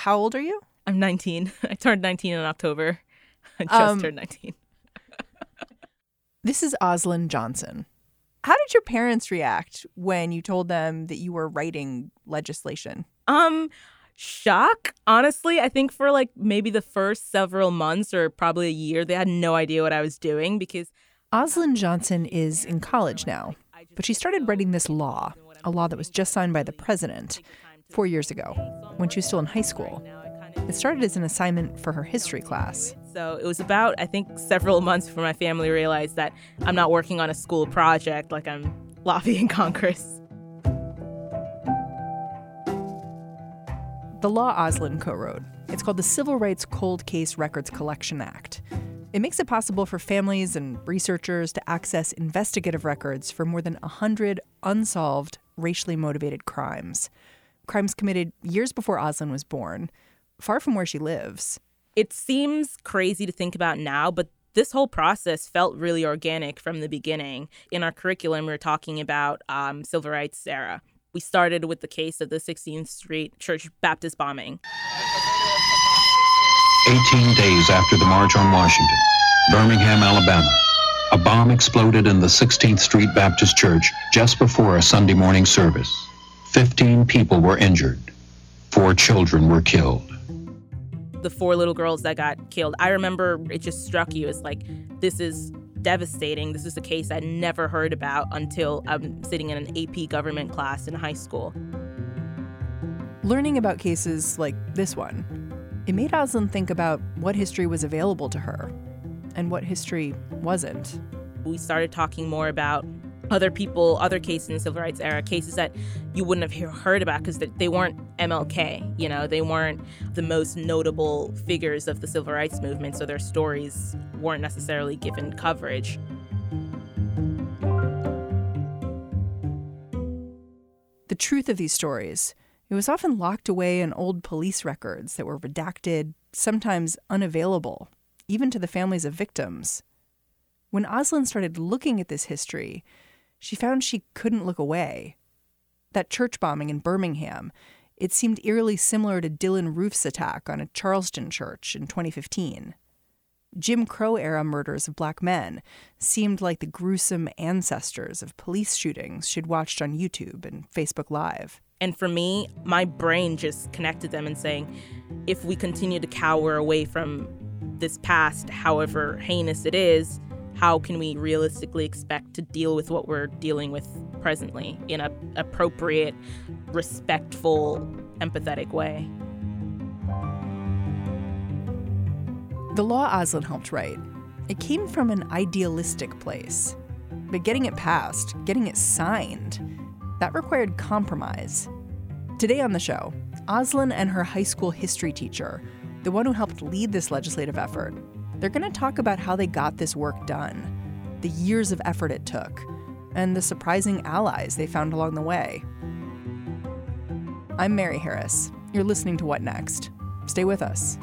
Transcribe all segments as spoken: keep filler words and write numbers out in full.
how old are you? I'm nineteen. I turned nineteen in October. I just Um, turned nineteen. This is Oslin Johnson. How did your parents react when you told them that you were writing legislation? Um, shock, honestly. I think for like maybe the first several months or probably a year, they had no idea what I was doing because Oslin Johnson is in college now, but she started writing this law, a law that was just signed by the president four years ago when she was still in high school. It started as an assignment for her history class. So it was about, I think, several months before my family realized that I'm not working on a school project, like I'm lobbying Congress. The law Oslin co-wrote, it's called the Civil Rights Cold Case Records Collection Act. It makes it possible for families and researchers to access investigative records for more than one hundred unsolved, racially motivated crimes. Crimes committed years before Oslin was born, far from where she lives. It seems crazy to think about now, but this whole process felt really organic from the beginning. In our curriculum, we were talking about um, civil rights era. We started with the case of the sixteenth Street Church Baptist bombing. eighteen days after the March on Washington, Birmingham, Alabama, a bomb exploded in the sixteenth Street Baptist Church just before a Sunday morning service. Fifteen people were injured. Four children were killed. The four little girls that got killed, I remember it just struck you as like, this is devastating. This is a case I'd never heard about until I'm sitting in an A P government class in high school. Learning about cases like this one, it made Oslin think about what history was available to her and what history wasn't. We started talking more about other people, other cases in the civil rights era, cases that you wouldn't have he- heard about because they weren't M L K, you know, they weren't the most notable figures of the civil rights movement, so their stories weren't necessarily given coverage. The truth of these stories, it was often locked away in old police records that were redacted, sometimes unavailable, even to the families of victims. When Oslin started looking at this history, she found she couldn't look away. That church bombing in Birmingham, it seemed eerily similar to Dylan Roof's attack on a Charleston church in twenty fifteen. Jim Crow-era murders of black men seemed like the gruesome ancestors of police shootings she'd watched on YouTube and Facebook Live. And for me, my brain just connected them and saying, if we continue to cower away from this past, however heinous it is, how can we realistically expect to deal with what we're dealing with presently in a appropriate, respectful, empathetic way? The law Oslin helped write, it came from an idealistic place. But getting it passed, getting it signed, that required compromise. Today on the show, Oslin and her high school history teacher, the one who helped lead this legislative effort, they're going to talk about how they got this work done, the years of effort it took, and the surprising allies they found along the way. I'm Mary Harris. You're listening to What Next? Stay with us.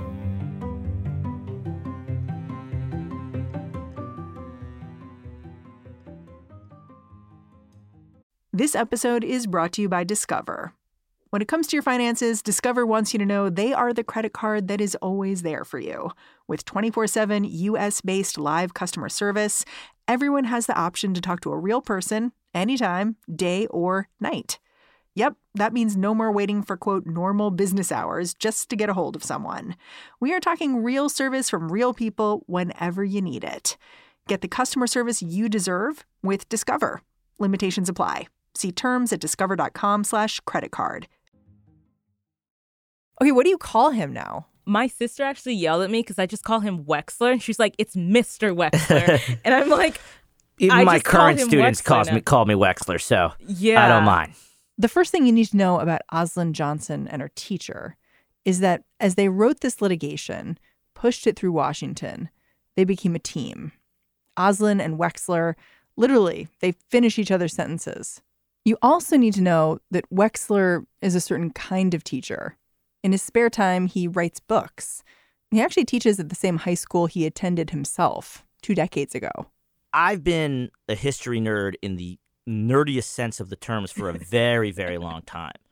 This episode is brought to you by Discover. When it comes to your finances, Discover wants you to know they are the credit card that is always there for you. With twenty-four seven U S-based live customer service, everyone has the option to talk to a real person anytime, day or night. Yep, that means no more waiting for, quote, normal business hours just to get a hold of someone. We are talking real service from real people whenever you need it. Get the customer service you deserve with Discover. Limitations apply. See terms at discover.com slash credit card. Okay, what do you call him now? My sister actually yelled at me because I just call him Wexler, and she's like, it's Mister Wexler. And I'm like, even I my just call current him students Wexler calls now. me call me Wexler, so Yeah. I don't mind. The first thing you need to know about Oslin Johnson and her teacher is that as they wrote this litigation, pushed it through Washington, they became a team. Oslin and Wexler, literally, they finish each other's sentences. You also need to know that Wexler is a certain kind of teacher. In his spare time, he writes books. He actually teaches at the same high school he attended himself two decades ago. I've been a history nerd in the nerdiest sense of the terms for a very, very long time.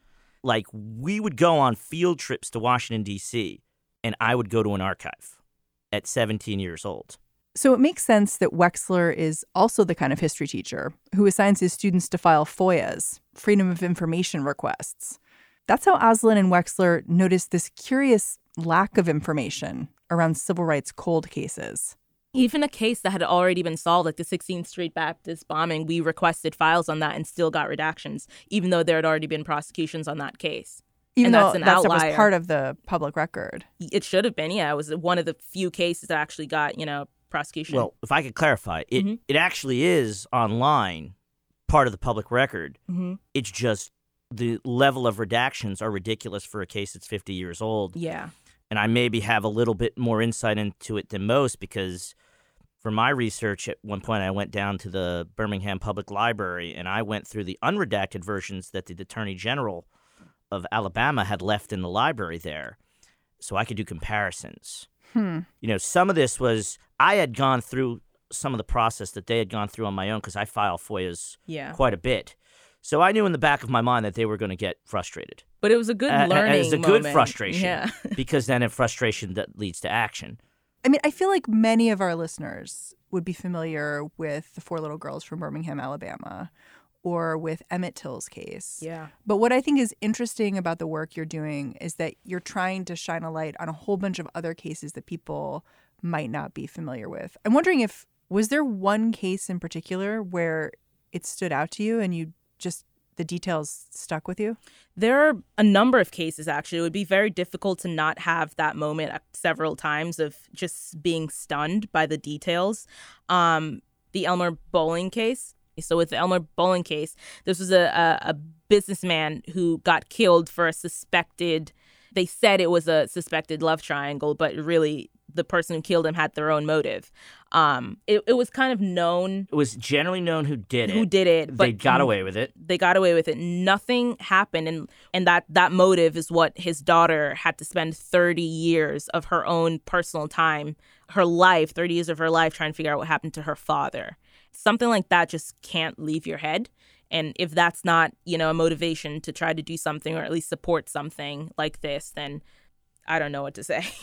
like, we would go on field trips to Washington, D C, and I would go to an archive at seventeen years old. So it makes sense that Wexler is also the kind of history teacher who assigns his students to file F O I As, Freedom of Information requests. That's how Aslan and Wexler noticed this curious lack of information around civil rights cold cases. Even a case that had already been solved, like the sixteenth Street Baptist bombing, we requested files on that and still got redactions, even though there had already been prosecutions on that case. Even and though that's an that stuff outlier. was part of the public record. It should have been, yeah. It was one of the few cases that actually got, you know, prosecution. Well, if I could clarify, it, mm-hmm. it actually is online, part of the public record. Mm-hmm. It's just the level of redactions are ridiculous for a case that's fifty years old. Yeah. And I maybe have a little bit more insight into it than most because for my research, at one point I went down to the Birmingham Public Library and I went through the unredacted versions that the Attorney General of Alabama had left in the library there so I could do comparisons. Hmm. You know, some of this was, I had gone through some of the process that they had gone through on my own because I file F O I As yeah. quite a bit. So I knew in the back of my mind that they were going to get frustrated. But it was a good Uh, learning It was a moment. good frustration Yeah. because then in frustration that leads to action. I mean, I feel like many of our listeners would be familiar with the four little girls from Birmingham, Alabama, or with Emmett Till's case. Yeah. But what I think is interesting about the work you're doing is that you're trying to shine a light on a whole bunch of other cases that people might not be familiar with. I'm wondering if, was there one case in particular where it stood out to you and you just, the details stuck with you? There are a number of cases, actually. It would be very difficult to not have that moment several times of just being stunned by the details. Um, the Elmer Bowling case. So with the Elmer Bowling case, this was a, a, a businessman who got killed for a suspected, they said it was a suspected love triangle, but really the person who killed him had their own motive. Um, it, it was kind of known. It was generally known who did it. Who did it. But they got away with it. They got away with it. Nothing happened. And, and that, that motive is what his daughter had to spend thirty years of her own personal time, her life, thirty years of her life trying to figure out what happened to her father. Something like that just can't leave your head. And if that's not, you know, a motivation to try to do something or at least support something like this, then I don't know what to say.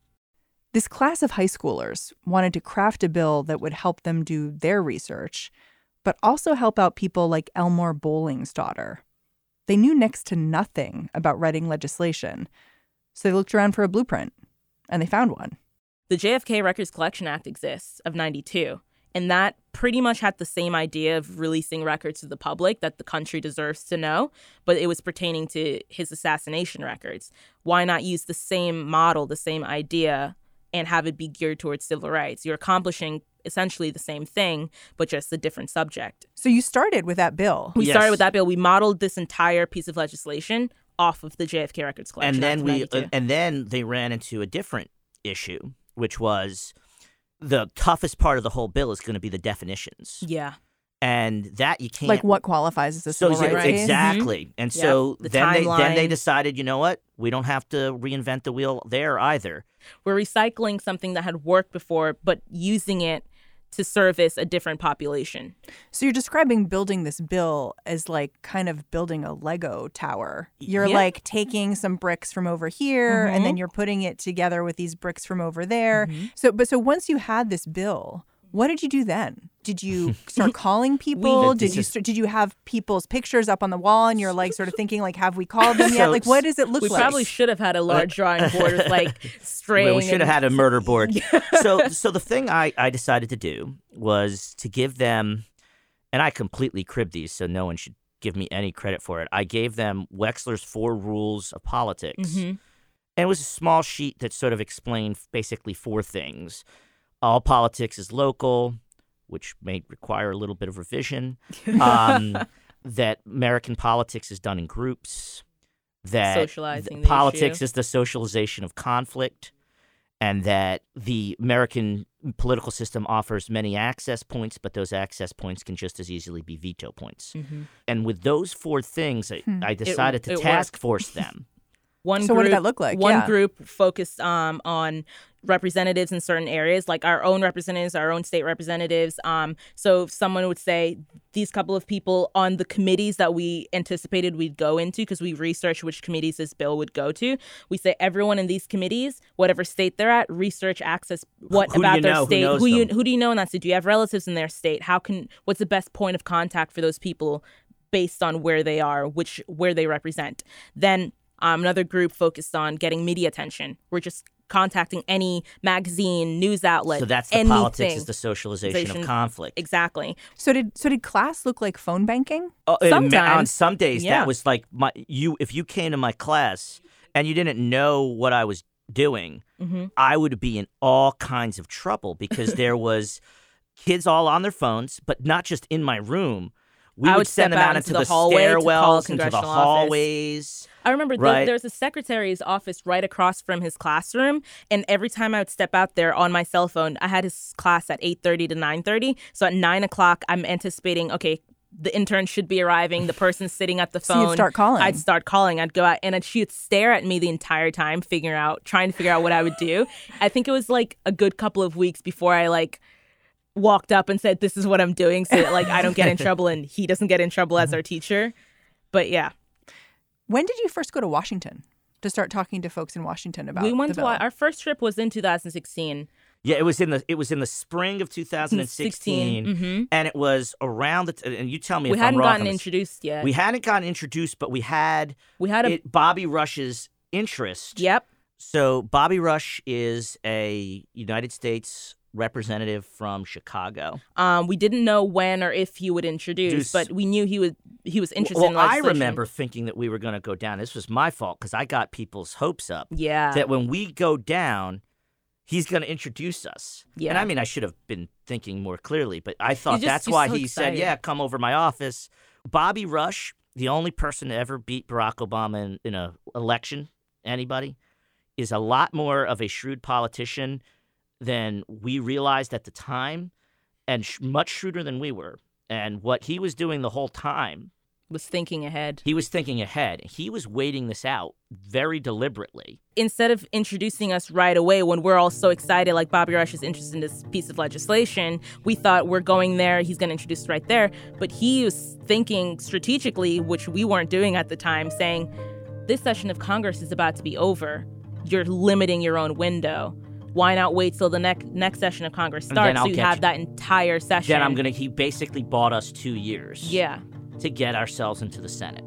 This class of high schoolers wanted to craft a bill that would help them do their research, but also help out people like Elmore Bowling's daughter. They knew next to nothing about writing legislation, so they looked around for a blueprint, and they found one. The J F K Records Collection Act exists of ninety-two, and that pretty much had the same idea of releasing records to the public that the country deserves to know, but it was pertaining to his assassination records. Why not use the same model, the same idea, and have it be geared towards civil rights? You're accomplishing essentially the same thing, but just a different subject. So you started with that bill. We Yes. started with that bill. We modeled this entire piece of legislation off of the J F K Records Collection And then Act of we, ninety-two. uh, and then they ran into a different issue, which was the toughest part of the whole bill is going to be the definitions, yeah. and that you can't Like what qualifies as a So civil yeah, rights case? exactly, and Yeah, so the then they then they timeline. decided, you know what, we don't have to reinvent the wheel there either. We're recycling something that had worked before, but using it to service a different population. So you're describing building this bill as like kind of building a Lego tower. You're Yeah. like taking some bricks from over here and then you're putting it together with these bricks from over there. So but so once you had this bill, what did you do then? Did you start calling people? We- did you this is- st- did you have people's pictures up on the wall and you're like sort of thinking like, have we called them yet? So- Like what does it look We like? probably should have had a large drawing board with like string. Well, we should have and- had a murder board. so so the thing I, I decided to do was to give them, and I completely cribbed these, so no one should give me any credit for it. I gave them Wexler's Four Rules of Politics. Mhm. And it was a small sheet that sort of explained basically four things. All politics is local, which may require a little bit of revision. Um, that American politics is done in groups. That Socializing th- the politics issue. is the socialization of conflict. And that the American political system offers many access points, but those access points can just as easily be veto points. Mm-hmm. And with those four things, I, I decided to it task worked. force them. One So group, what did that look like? One Yeah. group focused um, on representatives in certain areas, like our own representatives, our own state representatives. Um, so if someone would say these couple of people on the committees that we anticipated we'd go into, because we researched which committees this bill would go to, we say everyone in these committees, whatever state they're at, research access what who about do you their know? state. Who, knows who you them? who do you know in that state? Do you have relatives in their state? How can what's the best point of contact for those people based on where they are, which where they represent? Then um, another group focused on getting media attention. We're just contacting any magazine, news outlet. So that's the anything. politics, is the socialization of conflict. Exactly. So did so did class look like phone banking? Oh, and Sometimes. on some days, Yeah. that was like my you. If you came to my class and you didn't know what I was doing, Mm-hmm. I would be in all kinds of trouble because there was kids all on their phones, but not just in my room. We I would would send step them out out into into the the hallway to call stairwells, into the congressional office. hallways. I remember Right. there, there was a secretary's office right across from his classroom, and every time I would step out there on my cell phone, I had his class at eight thirty to nine thirty. So at nine o'clock, I'm anticipating, okay, the intern should be arriving. The person's sitting at the So phone. you'd start calling. I'd start calling. I'd go out, and she would stare at me the entire time, figuring out, trying to figure out what I would do. I think it was like a good couple of weeks before I like walked up and said, "This is what I'm doing," so that like I don't get in trouble and he doesn't get in trouble as our teacher. But yeah. When did you first go to Washington to start talking to folks in Washington about We went the to bill? our first trip was in two thousand sixteen. Yeah, it was in the it was in the spring of two thousand sixteen, Mm-hmm. and it was around the. T- and you tell me We if I'm hadn't wrong. gotten on this. introduced yet. We hadn't gotten introduced, but we had We had a it, Bobby Rush's interest. yep. So Bobby Rush is a United States representative from Chicago. Um, we didn't know when or if he would introduce, Introduce- but we knew he was he was interested well, in I legislation. remember thinking that we were going to go down. This was my fault because I got people's hopes up Yeah. that when we go down, he's going to introduce us. Yeah. And I mean, I should have been thinking more clearly, but I thought just- that's you're why so he excited. said, yeah, come over my office. Bobby Rush, the only person to ever beat Barack Obama in, in a election, anybody, is a lot more of a shrewd politician than we realized at the time, and sh- much shrewder than we were. And what he was doing the whole time, was thinking ahead. he was thinking ahead. He was waiting this out very deliberately. Instead of introducing us right away when we're all so excited, like Bobby Rush is interested in this piece of legislation, we thought we're going there, he's going to introduce us right there. But he was thinking strategically, which we weren't doing at the time, saying, this session of Congress is about to be over. You're limiting your own window. Why not wait till the next next session of Congress And then starts I'll so you get have you. that entire session? Then I'm gonna. He basically bought us two years. Yeah. To get ourselves into the Senate.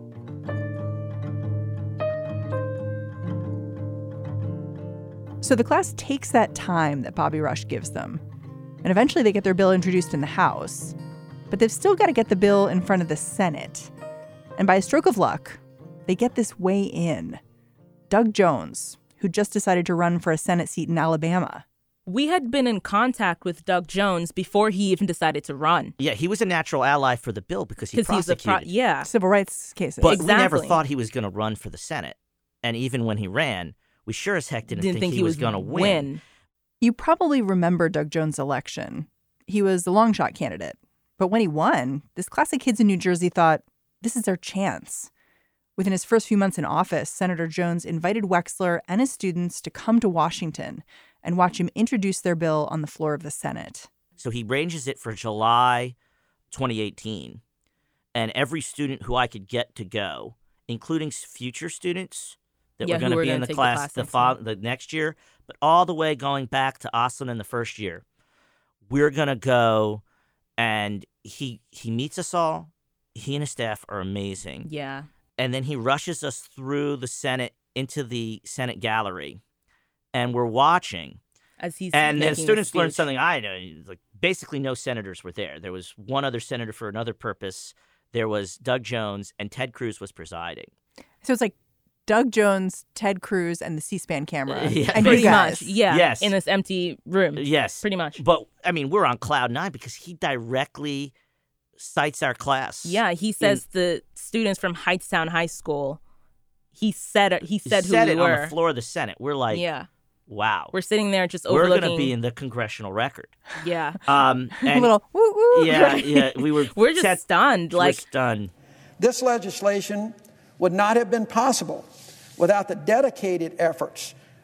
So the class takes that time that Bobby Rush gives them, and eventually they get their bill introduced in the House. But they've still got to get the bill in front of the Senate. And by a stroke of luck, they get this way in. Doug Jones, who just decided to run for a Senate seat in Alabama. We had been in contact with Doug Jones before he even decided to run. Yeah, he was a natural ally for the bill because he Because he's a prosecuted. pro- yeah. Civil rights cases. But we never Exactly. thought he was going to run for the Senate. And even when he ran, we sure as heck didn't, Didn't think he, he was was going to win. win. You probably remember Doug Jones' election. He was the long shot candidate. But when he won, this class of kids in New Jersey thought, this is our chance. Within his first few months in office, Senator Jones invited Wexler and his students to come to Washington and watch him introduce their bill on the floor of the Senate. So he arranges it for July twenty eighteen. And every student who I could get to go, including future students that Yeah, were who going to were be in gonna the take the class class the, next fo- year. the next year, but all the way going back to Oslin in the first year, we're going to go. And he he meets us all. He and his staff are amazing. Yeah. And then he rushes us through the Senate into the Senate gallery. And we're watching. As he's And then making students his learned speech. something I know. Like basically no senators were there. There was one other senator for another purpose. There was Doug Jones, and Ted Cruz was presiding. So it's like Doug Jones, Ted Cruz, and the C-SPAN camera. Yeah, and you Pretty guys. much. Yeah. Yes. In this empty room. Yes. Pretty much. But, I mean, we're on cloud nine because he directly cites our class. Yeah. He says the students from Heightstown High School, he said he He said who said we it were. on the floor of the Senate. We're like, yeah. wow. We're sitting there just We're overlooking. going to be in the congressional record. Yeah. Um, A and little woo woo. yeah, yeah, we were. We're just set- stunned. We're Like, stunned. This legislation would not have been possible without the dedicated efforts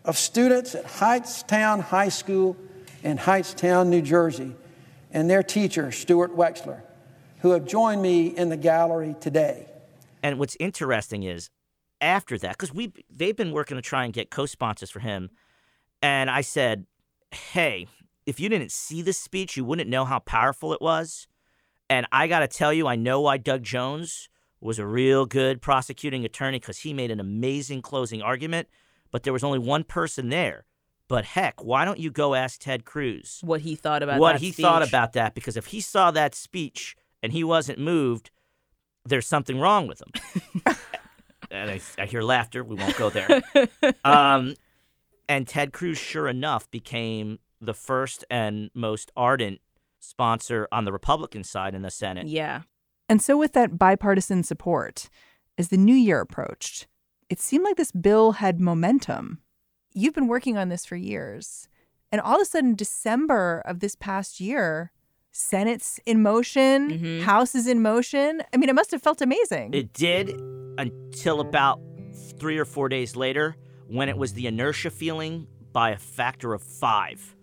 of students at Hightstown High School in Hightstown, New Jersey, and their teacher, Stuart Wexler, who have joined me in the gallery today. And what's interesting is, after that, because we they've been working to try and get co-sponsors for him, and I said, hey, if you didn't see this speech, you wouldn't know how powerful it was. And I got to tell you, I know why Doug Jones was a real good prosecuting attorney, because he made an amazing closing argument, but there was only one person there. But heck, why don't you go ask Ted Cruz What he thought about what that he speech. thought about that? Because if he saw that speech and he wasn't moved, there's something wrong with him. And I, I hear laughter. We won't go there. Um, and Ted Cruz, sure enough, became the first and most ardent sponsor on the Republican side in the Senate. Yeah. And so with that bipartisan support, as the new year approached, it seemed like this bill had momentum. You've been working on this for years. And all of a sudden, December of this past year, Senate's in motion, Mm-hmm. House is in motion. I mean, it must have felt amazing. It did until about three or four days later, when it was the inertia feeling by a factor of five.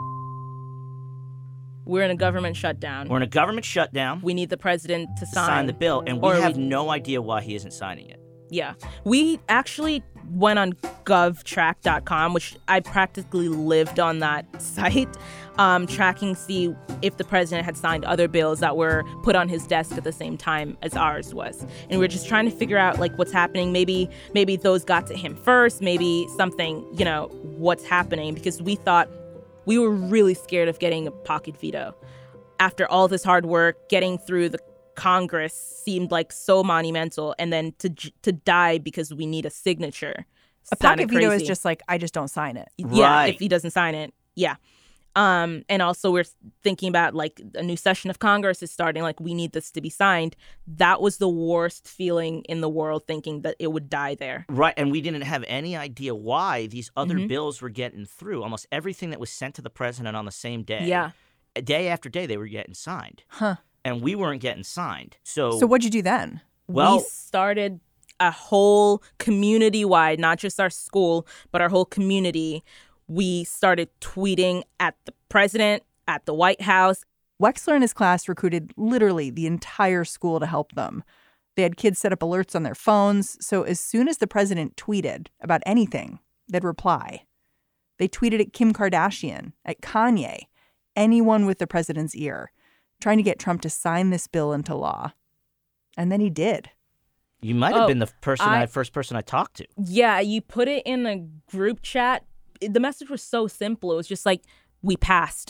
We're in a government shutdown. We're in a government shutdown. We need the president to to sign. sign the bill, and we Or have we- no idea why he isn't signing it. Yeah. We actually went on gov track dot com, which I practically lived on that site, um, tracking to see if the president had signed other bills that were put on his desk at the same time as ours was. And we're just trying to figure out like what's happening. Maybe maybe those got to him first, maybe something, you know, what's happening, because we thought we were really scared of getting a pocket veto. After all this hard work, getting through the Congress seemed like so monumental, and then to to die because we need a signature. a sounded pocket veto crazy. is just like, I just don't sign it. Yeah, Right. if he doesn't sign it. Yeah. Um, and also we're thinking about like a new session of Congress is starting, like we need this to be signed. That was the worst feeling in the world, thinking that it would die there. Right, and we didn't have any idea why these other Mhm. bills were getting through. Almost everything that was sent to the president on the same day. Yeah. Day after day, they were getting signed. Huh. And we weren't getting signed. So, So what'd you do then? well, we started a whole community-wide, not just our school, but our whole community. We started tweeting at the president, at the White House. Wexler and his class recruited literally the entire school to help them. They had kids set up alerts on their phones, so as soon as the president tweeted about anything, they'd reply. They tweeted at Kim Kardashian, at Kanye, anyone with the president's ear, trying to get Trump to sign this bill into law. And then he did. you might have Oh, been the person I- I, first person I talked to. Yeah, you put it in a group chat. It- The message was so simple. It was just like, we passed.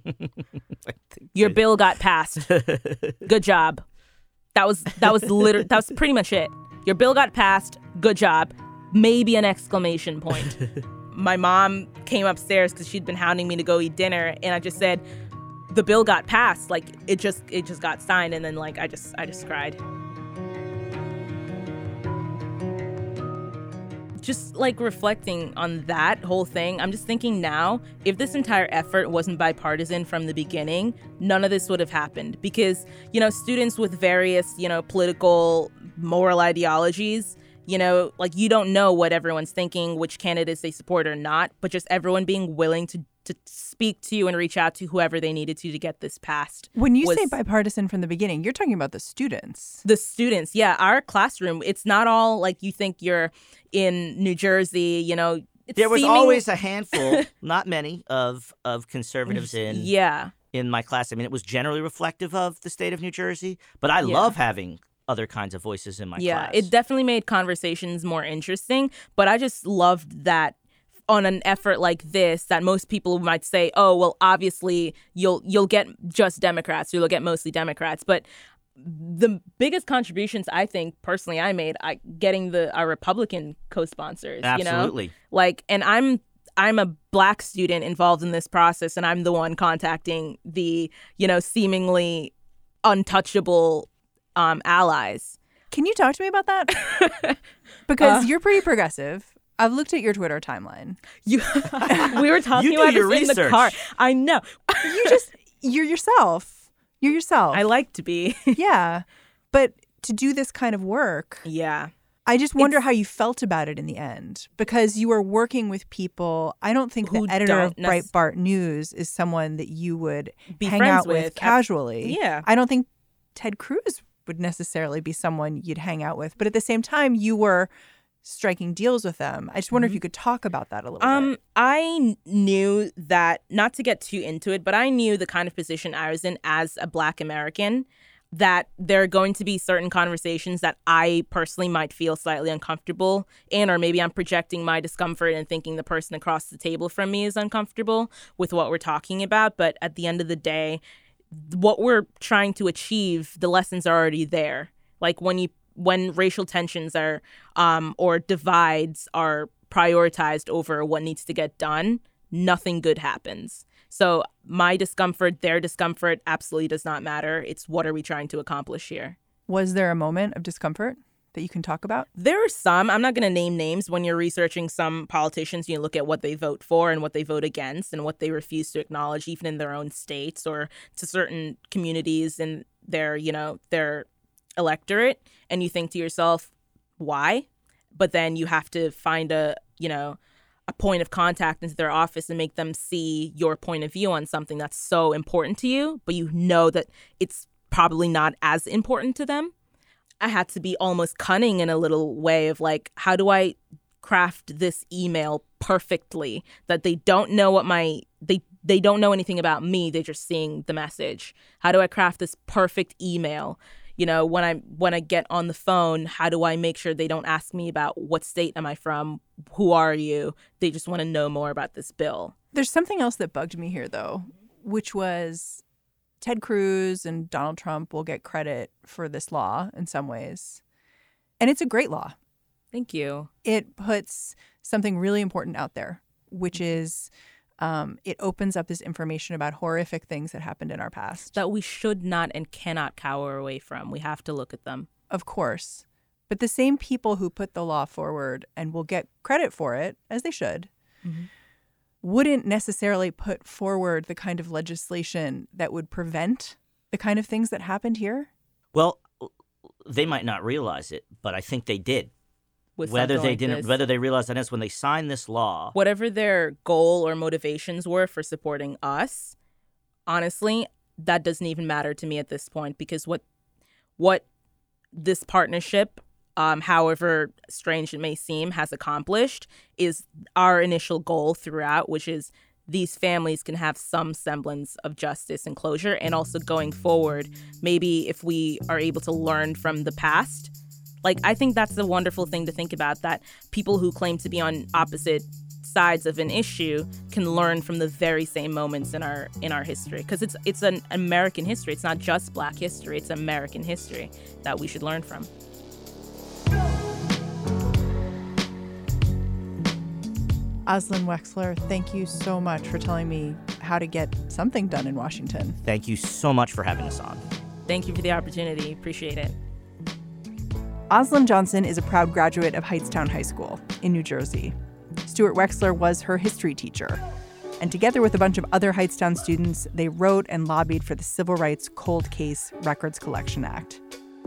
Your bill got passed. Good job. That was that was literally that was pretty much it. Your bill got passed. Good job. Maybe an exclamation point. My mom came upstairs because she'd been hounding me to go eat dinner, and I just said, the bill got passed. Like it just it just got signed, and then like I just I just cried. Just like reflecting on that whole thing, I'm just thinking now, if this entire effort wasn't bipartisan from the beginning, none of this would have happened. Because, you know, students with various, you know, political, moral ideologies, you know, like you don't know what everyone's thinking, which candidates they support or not, but just everyone being willing to, to speak to you and reach out to whoever they needed to to get this passed. When you was- say bipartisan from the beginning, you're talking about the students. The students, yeah, our classroom, it's not all like you think you're in New Jersey, you know. It's There was seeming- always a handful, not many, of of conservatives in Yeah. in my class. I mean, it was generally reflective of the state of New Jersey, but I Yeah. love having other kinds of voices in my Yeah, class. it definitely made conversations more interesting, but I just loved that on an effort like this that most people might say, oh, well, obviously you'll you'll get just Democrats, you'll get mostly Democrats. But the biggest contributions I think personally I made, I getting the our Republican co-sponsors, you know? Absolutely. Like, and I'm I'm a black student involved in this process, and I'm the one contacting the, you know, seemingly untouchable um, allies. Can you talk to me about that? Because Uh, you're pretty progressive. I've looked at your Twitter timeline. You, we were talking You do about your this in the research. car. I know. You just, you're yourself. You're yourself. I like to be. Yeah. But to do this kind of work, Yeah. I just wonder it's, how you felt about it in the end, because you were working with people. I don't think the editor of Breitbart News is someone that you would be hang friends out with, with casually. Yeah. I don't think Ted Cruz would necessarily be someone you'd hang out with. But at the same time, you were striking deals with them. I just wonder mm-hmm. if you could talk about that a little um, bit. I knew that, not to get too into it, but I knew the kind of position I was in as a Black American, that there are going to be certain conversations that I personally might feel slightly uncomfortable in, or maybe I'm projecting my discomfort and thinking the person across the table from me is uncomfortable with what we're talking about. But at the end of the day, what we're trying to achieve, the lessons are already there. Like when you when racial tensions are um, or divides are prioritized over what needs to get done, nothing good happens. So my discomfort, their discomfort absolutely does not matter. It's what are we trying to accomplish here? Was there a moment of discomfort that you can talk about? There are some. I'm not going to name names. When you're researching some politicians, you look at what they vote for and what they vote against and what they refuse to acknowledge, even in their own states or to certain communities in their, you know, their electorate. And you think to yourself, why? But then you have to find a, you know, a point of contact into their office and make them see your point of view on something that's so important to you, but you know that it's probably not as important to them. I had to be almost cunning in a little way of like, how do I craft this email perfectly that they don't know what my, they, they don't know anything about me. They're just seeing the message. How do I craft this perfect email? You know, when I when I get on the phone, how do I make sure they don't ask me about what state am I from? Who are you? They just want to know more about this bill. There's something else that bugged me here, though, which was Ted Cruz and Donald Trump will get credit for this law in some ways. And it's a great law. Thank you. It puts something really important out there, which is Um, it opens up this information about horrific things that happened in our past. That we should not and cannot cower away from. We have to look at them. Of course. But the same people who put the law forward and will get credit for it, as they should, mm-hmm. wouldn't necessarily put forward the kind of legislation that would prevent the kind of things that happened here. Well, they might not realize it, but I think they did. With whether they like didn't, this. whether they realized that is when they signed this law. Whatever their goal or motivations were for supporting us, honestly, that doesn't even matter to me at this point, because what, what this partnership, um, however strange it may seem, has accomplished is our initial goal throughout, which is these families can have some semblance of justice and closure, and also going forward, maybe if we are able to learn from the past. Like, I think that's a wonderful thing to think about, that people who claim to be on opposite sides of an issue can learn from the very same moments in our in our history. Because it's it's an American history. It's not just Black history. It's American history that we should learn from. Aslan Wexler, thank you so much for telling me how to get something done in Washington. Thank you so much for having us on. Thank you for the opportunity. Appreciate it. Aslan Johnson is a proud graduate of Hightstown High School in New Jersey. Stuart Wexler was her history teacher. And together with a bunch of other Hightstown students, they wrote and lobbied for the Civil Rights Cold Case Records Collection Act.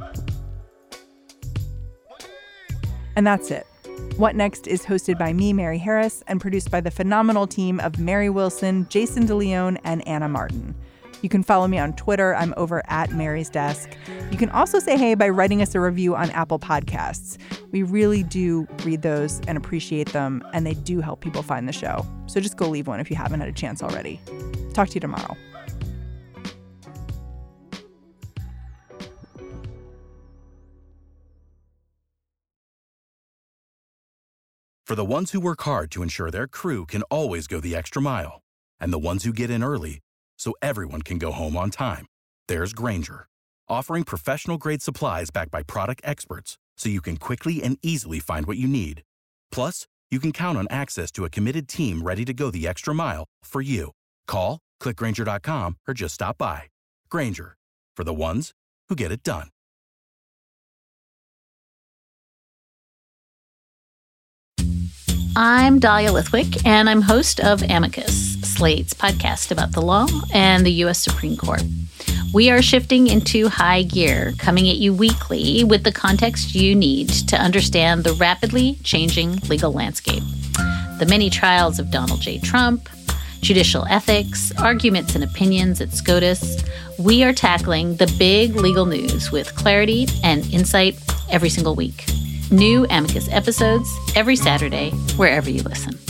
And that's it. What Next is hosted by me, Mary Harris, and produced by the phenomenal team of Mary Wilson, Jason DeLeon, and Anna Martin. You can follow me on Twitter. I'm over at Mary's Desk. You can also say hey by writing us a review on Apple Podcasts. We really do read those and appreciate them, and they do help people find the show. So just go leave one if you haven't had a chance already. Talk to you tomorrow. For the ones who work hard to ensure their crew can always go the extra mile, and the ones who get in early so everyone can go home on time, there's Grainger, offering professional-grade supplies backed by product experts so you can quickly and easily find what you need. Plus, you can count on access to a committed team ready to go the extra mile for you. Call, click Grainger dot com, or just stop by. Grainger, for the ones who get it done. I'm Dahlia Lithwick, and I'm host of Amicus, Slate's podcast about the law and the U S Supreme Court. We are shifting into high gear, coming at you weekly with the context you need to understand the rapidly changing legal landscape. The many trials of Donald J. Trump, judicial ethics, arguments and opinions at SCOTUS. We are tackling the big legal news with clarity and insight every single week. New Amicus episodes every Saturday, wherever you listen.